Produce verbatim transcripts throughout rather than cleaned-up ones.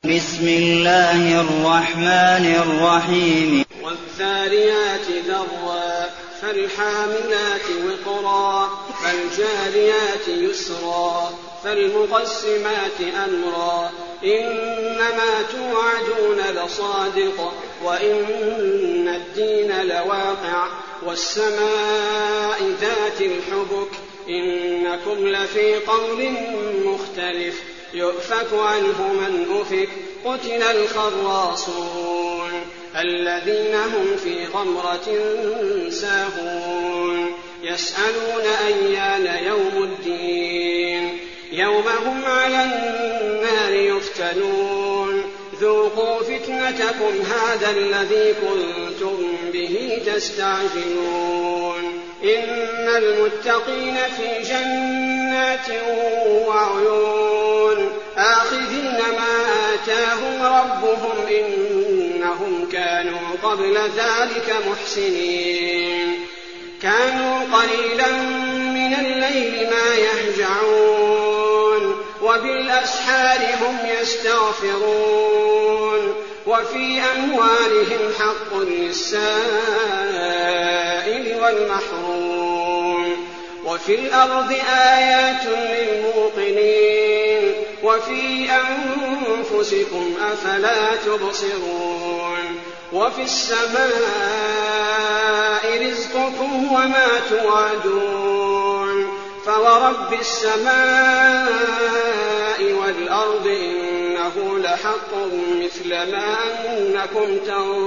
بسم الله الرحمن الرحيم والذاريات ذروا فالحاملات وقرا فالجاريات يسرا فالمقسمات أمرا إنما توعدون لصادق وإن الدين لواقع والسماء ذات الحبك إنكم لفي قول مختلف يؤفك عنه من أفك قتل الخراصون الذين هم في غمرة ساهون يسألون أيان يوم الدين يوم هم على النار يفتنون ذوقوا فتنتكم هذا الذي كنتم به تستعجلون إن المتقين في جنات وعيون آخذين ما آتاهم ربهم إنهم كانوا قبل ذلك محسنين كانوا قليلا من الليل ما يهجعون وبالأسحار هم يستغفرون وفي أموالهم حق للسائل والمحروم وفي الأرض آيات للموقنين وفي أنفسكم أفلا تبصرون وفي السماء رزقكم وما توعدون فورب السماء والأرض إنه لحق مثل ما أنكم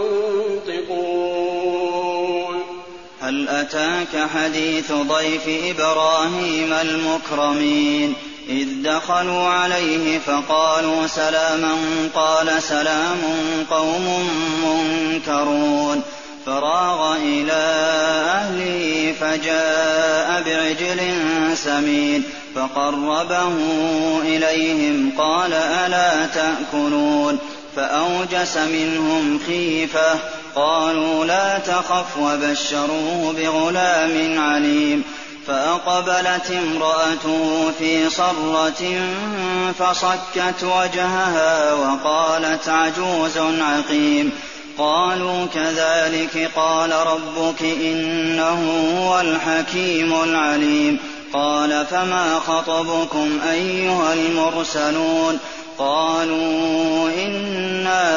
تنطقون هل أتاك حديث ضيف إبراهيم المكرمين إذ دخلوا عليه فقالوا سلاما قال سلام قوم منكرون فراغ إلى أهله فجاء بعجل سمين فقربه إليهم قال ألا تأكلون فأوجس منهم خيفة قالوا لا تخف وبشروه بغلام عليم فأقبلت امرأته في صرة فصكت وجهها وقالت عجوز عقيم قالوا كذلك قال ربك إنه هو الحكيم العليم قال فما خطبكم أيها المرسلون قالوا إنا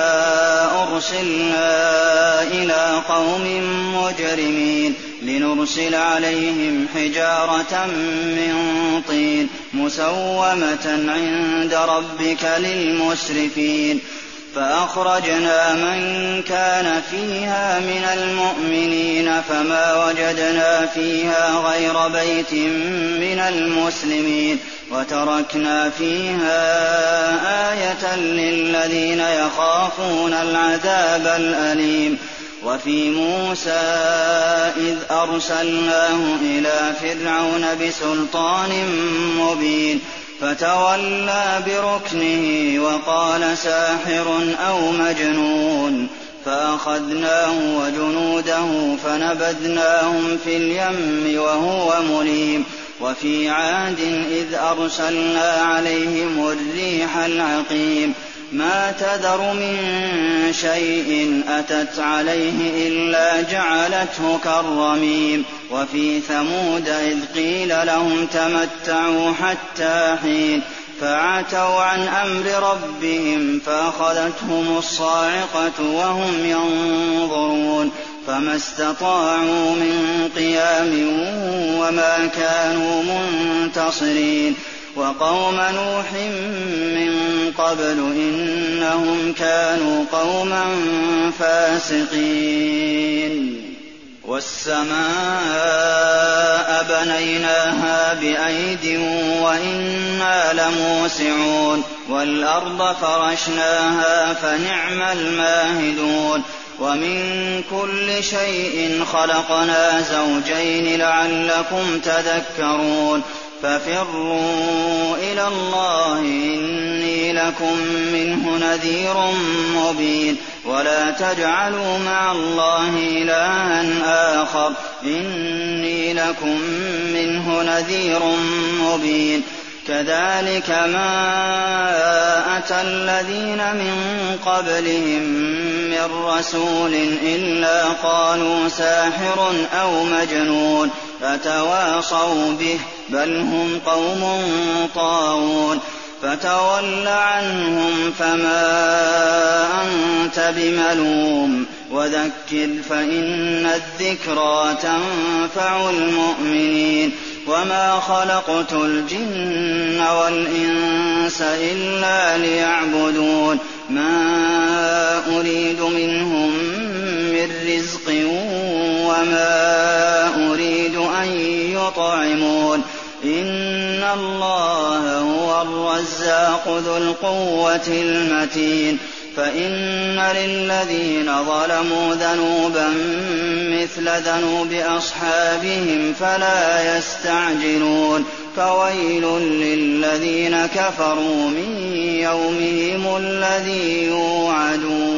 أرسلنا إلى قوم مجرمين لنرسل عليهم حجارة من طين مسومة عند ربك للمسرفين فأخرجنا من كان فيها من المؤمنين فما وجدنا فيها غير بيت من المسلمين وتركنا فيها آية للذين يخافون العذاب الأليم وفي موسى إذ أرسلناه إلى فرعون بسلطان مبين فتولى بركنه وقال ساحر أو مجنون فأخذناه وجنوده فنبذناهم في اليم وهو مليم وفي عاد إذ أرسلنا عليهم الريح العقيم ما تذر من شيء أتت عليه إلا جعلته كالرميم وفي ثمود إذ قيل لهم تمتعوا حتى حين فعتوا عن أمر ربهم فأخذتهم الصاعقة وهم ينظرون فما استطاعوا من قيام وما كانوا منتصرين وقوم نوح من قبل إنهم كانوا قوما فاسقين والسماء بنيناها بأيد وإنا لموسعون والأرض فرشناها فنعم الماهدون ومن كل شيء خلقنا زوجين لعلكم تذكرون ففروا إلى الله إني لكم منه نذير مبين ولا تجعلوا مع الله إلها آخر إني لكم منه نذير مبين كذلك ما أتى الذين من قبلهم من رسول إلا قالوا ساحر أو مجنون فتواصوا به بل هم قوم طاغون فتول عنهم فما أنت بملوم وذكر فإن الذكرى تنفع المؤمنين وما خلقت الجن والإنس إلا ليعبدون ما أريد منهم من رزق وما أريد أن يطعمون إن الله هو الرزاق ذو القوة المتين فإن للذين ظلموا ذنوبا مثل ذنوب أصحابهم فلا يستعجلون فويل للذين كفروا من يومهم الذي يوعدون